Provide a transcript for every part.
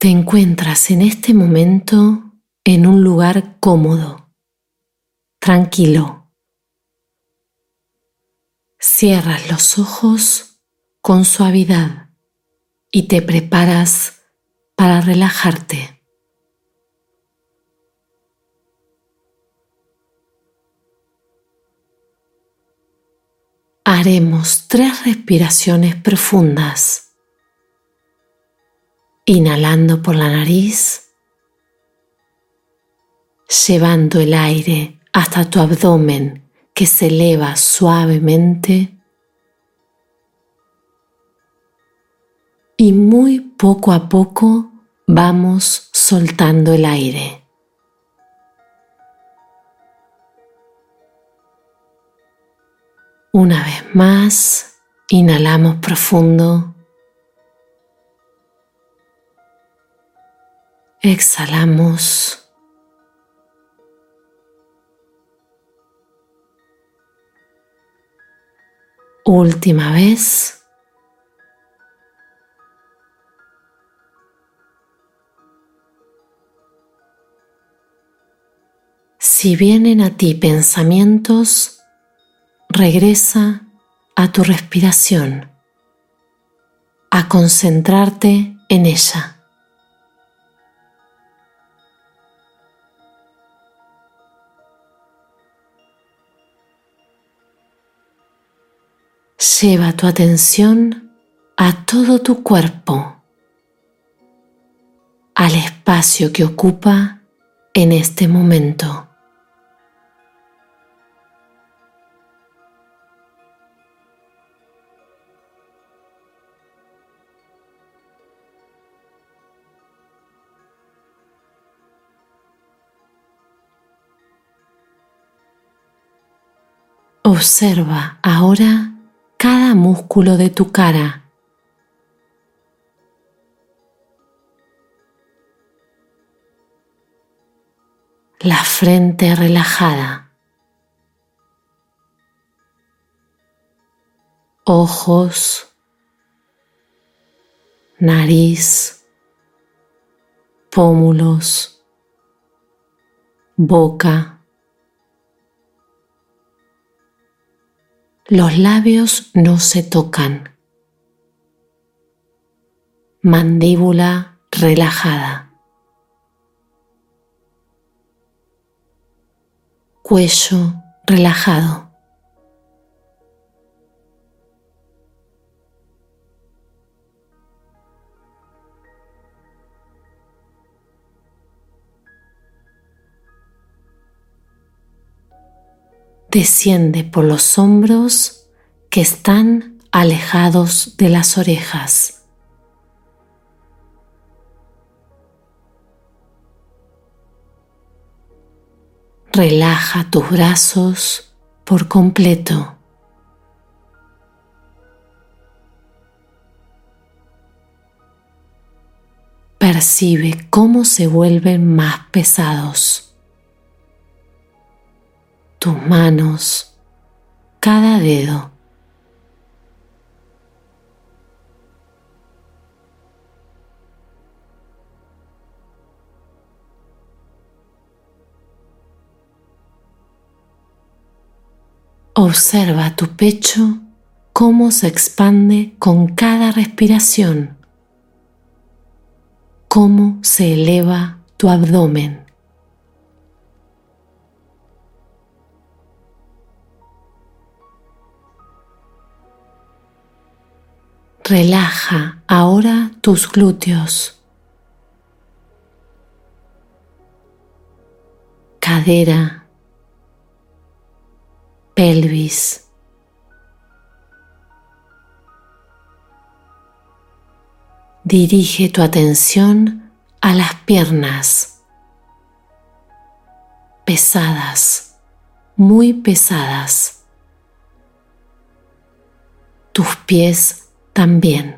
Te encuentras en este momento en un lugar cómodo, tranquilo. Cierras los ojos con suavidad y te preparas para relajarte. Haremos 3 respiraciones profundas. Inhalando por la nariz, llevando el aire hasta tu abdomen que se eleva suavemente y muy poco a poco vamos soltando el aire. Una vez más, inhalamos profundo. Exhalamos. Última vez. Si vienen a ti pensamientos, regresa a tu respiración, a concentrarte en ella. Lleva tu atención a todo tu cuerpo, al espacio que ocupa en este momento. Observa ahora cada músculo de tu cara. La frente relajada. Ojos, nariz, pómulos, boca. Los labios no se tocan. Mandíbula relajada. Cuello relajado. Desciende por los hombros que están alejados de las orejas. Relaja tus brazos por completo. Percibe cómo se vuelven más pesados. Tus manos, cada dedo. Observa tu pecho cómo se expande con cada respiración, cómo se eleva tu abdomen. Relaja ahora tus glúteos, cadera, pelvis. Dirige tu atención a las piernas, pesadas, muy pesadas. Tus pies también.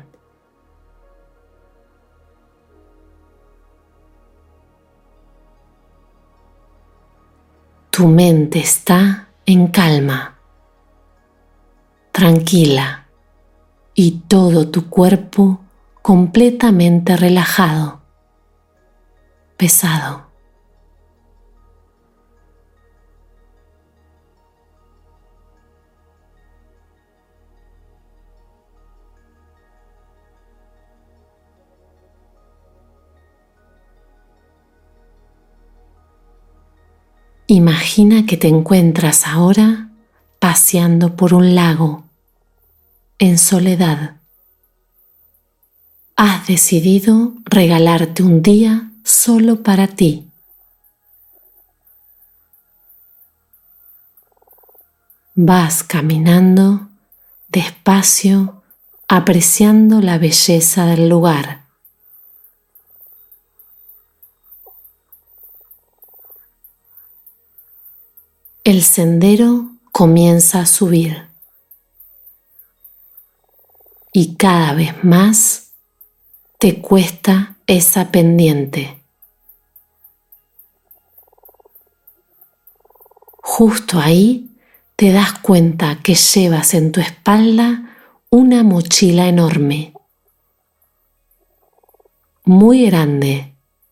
Tu mente está en calma, tranquila, y todo tu cuerpo completamente relajado. pesado. Imagina que te encuentras ahora paseando por un lago, en soledad. Has decidido regalarte un día solo para ti. Vas caminando despacio, apreciando la belleza del lugar. El sendero comienza a subir y cada vez más te cuesta esa pendiente. Justo ahí te das cuenta que llevas en tu espalda una mochila enorme, muy grande,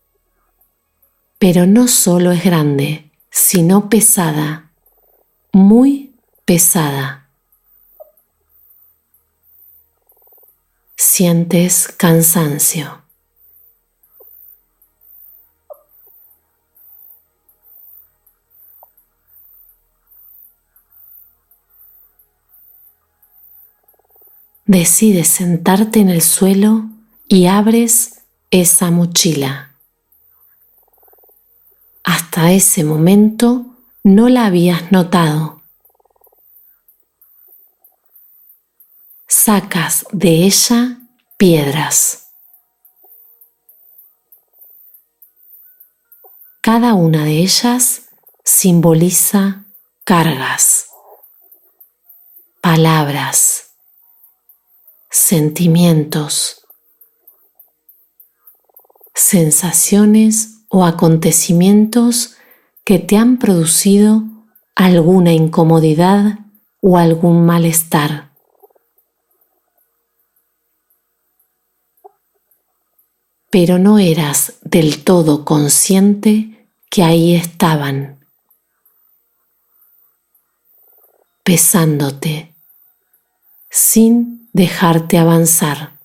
pero no solo es grande, sino pesada. Muy pesada. Sientes cansancio. Decides sentarte en el suelo y abres esa mochila. Hasta ese momento no la habías notado. Sacas de ella piedras. Cada una de ellas simboliza cargas, palabras, sentimientos, sensaciones o acontecimientos que te han producido alguna incomodidad o algún malestar. Pero no eras del todo consciente que ahí estaban, pesándote, sin dejarte avanzar,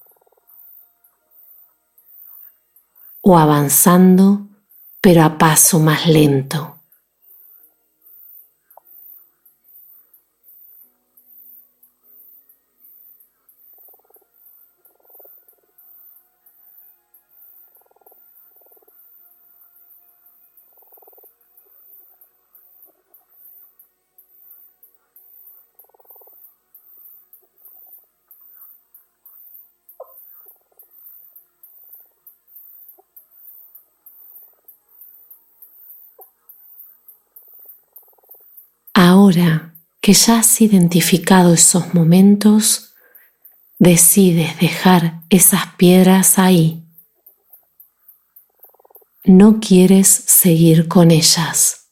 o avanzando, pero a paso más lento. Ahora que ya has identificado esos momentos, decides dejar esas piedras ahí. No quieres seguir con ellas.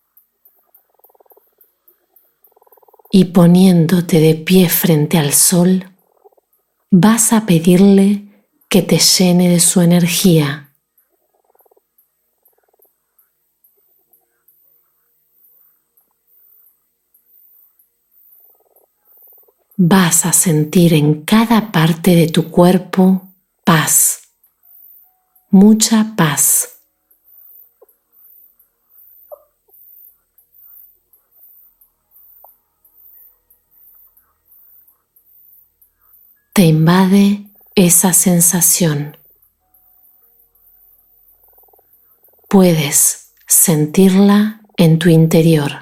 Y poniéndote de pie frente al sol, vas a pedirle que te llene de su energía. Vas a sentir en cada parte de tu cuerpo paz, mucha paz. Te invade esa sensación. Puedes sentirla en tu interior.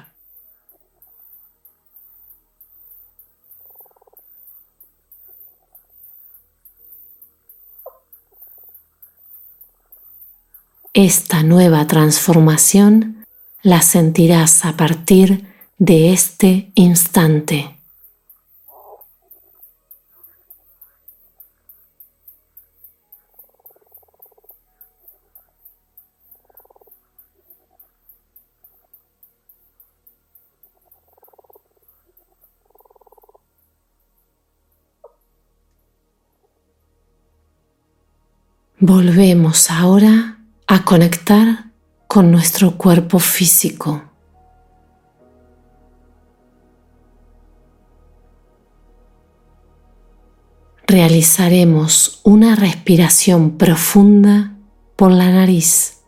Esta nueva transformación la sentirás a partir de este instante. Volvemos ahora a conectar con nuestro cuerpo físico. Realizaremos una respiración profunda por la nariz.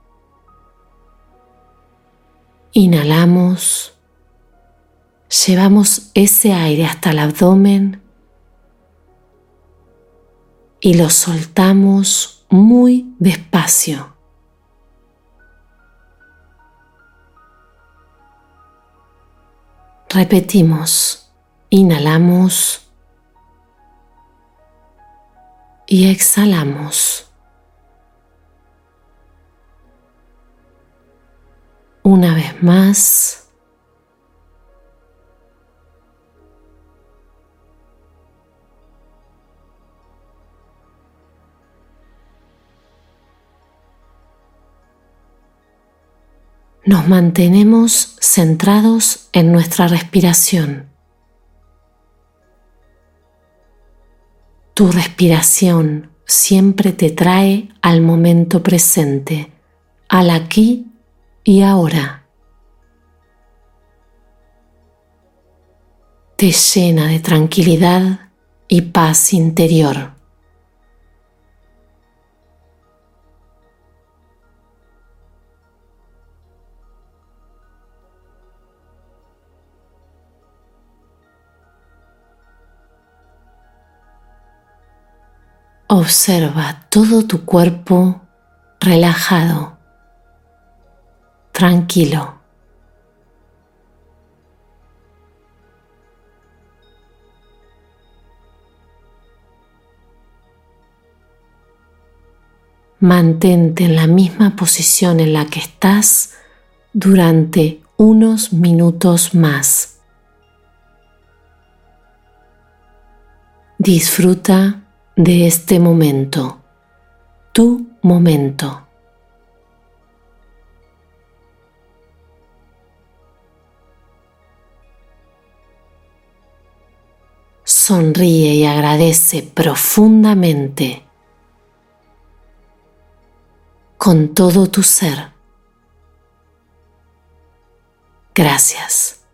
Inhalamos, llevamos ese aire hasta el abdomen y lo soltamos muy despacio. Repetimos, inhalamos y exhalamos. Una vez más. Nos mantenemos centrados en nuestra respiración. Tu respiración siempre te trae al momento presente, al aquí y ahora. Te llena de tranquilidad y paz interior. Observa todo tu cuerpo relajado, tranquilo. Mantente en la misma posición en la que estás durante unos minutos más. Disfruta de este momento, tu momento. Sonríe y agradece profundamente con todo tu ser. Gracias.